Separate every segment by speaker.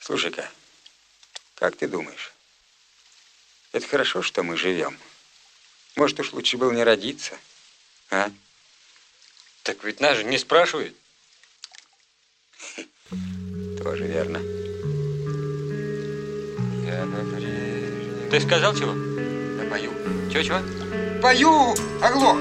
Speaker 1: Слушай-ка, как ты думаешь, это хорошо, что мы живем? Может, уж лучше было не родиться, а?
Speaker 2: Так ведь нас же не спрашивают.
Speaker 1: Тоже верно.
Speaker 2: Ты сказал чего?
Speaker 1: Я пою.
Speaker 2: Чего?
Speaker 1: Пою, оглох.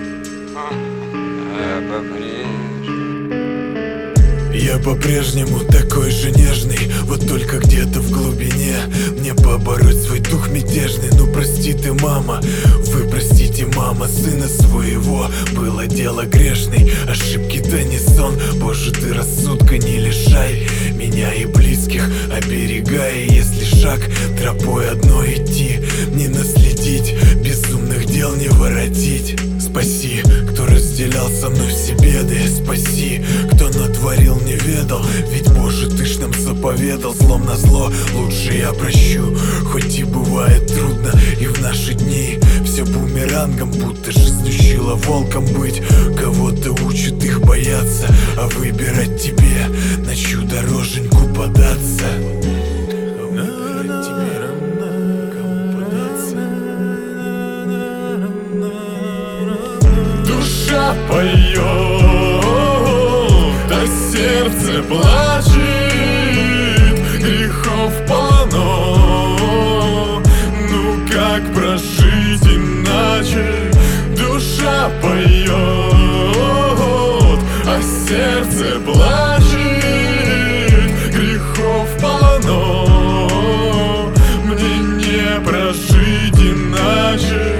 Speaker 3: Я по-прежнему такой же нежный, вот только где-то в глубине мне побороть свой дух мятежный. Ну прости ты, мама, вы простите, мама, сына своего. Было дело грешный, ошибки-то не сон. Боже, ты рассудка не лишай меня и близких, оберегай. Если шаг тропой одной идти, не наследить, безумных дел не воротить. Спаси, кто разделял со мной все беды, спаси, кто натворил, не ведал. Ведь, Боже, ты ж нам заповедал, злом на зло лучше я прощу. Хоть и бывает трудно, и в наши дни все бумерангом, будто жизнь учила волком быть. Кого-то учат их бояться, а выбирать тебе на чью дороженьку податься. Душа поет, а сердце плачет, грехов полно. Ну как прожить иначе? Душа поет, а сердце плачет, грехов полно. Мне не прожить иначе.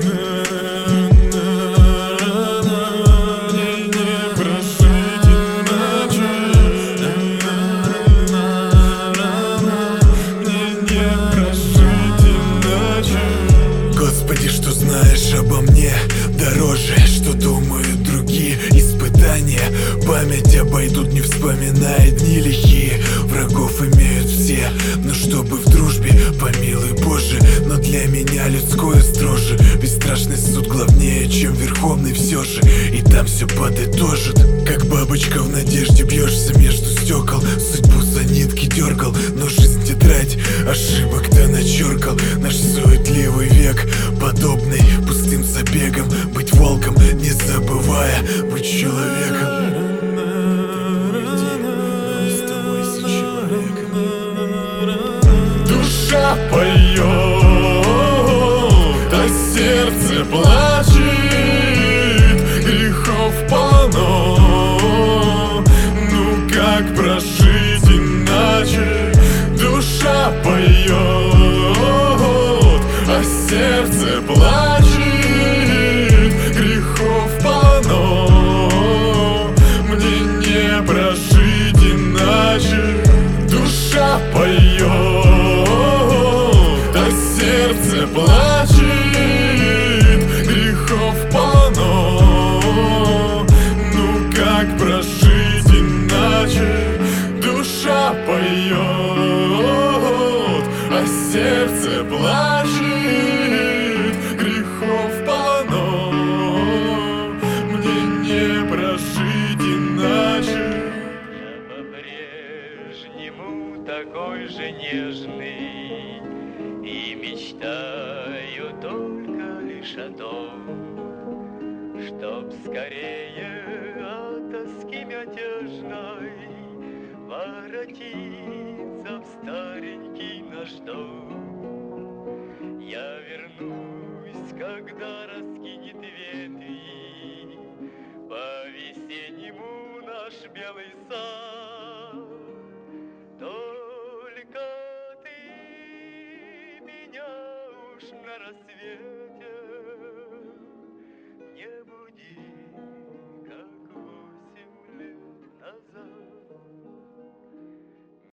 Speaker 3: Господи, что знаешь обо мне дороже, что думают другие. Испытания память обойдут, не вспоминая дни лихие. Врагов имеют все, но чтобы в дружбе, помилуй Боже. Но для меня людское строже, бесстрашный суд главнее, чем верховный все же. И там все подытожит, как бабочка в надежде бьешься между стекол. Судьбу за нитки дергал, но жизнь тетрадь ошибок-то начеркал. Наш суетливый век, подобный пустым забегам, быть волком, не забывая быть человеком. Душа поет, а сердце плачет, грехов полно. Ну как прожить иначе? Душа поет, а сердце плачет, грехов полно. Мне не прожить иначе. Душа поет, а сердце плачет, грехов полно. Ну как прожить иначе? Душа поет, а сердце плачет, грехов полно. Мне не прожить иначе.
Speaker 4: Я по-прежнему такой же нежный и мечтаю только лишь о том, чтоб скорее от тоски мятежной воротиться в старенький наш дом. Я вернусь, когда раскинет ветви по-весеннему наш белый сад. Только ты меня уж на рассвете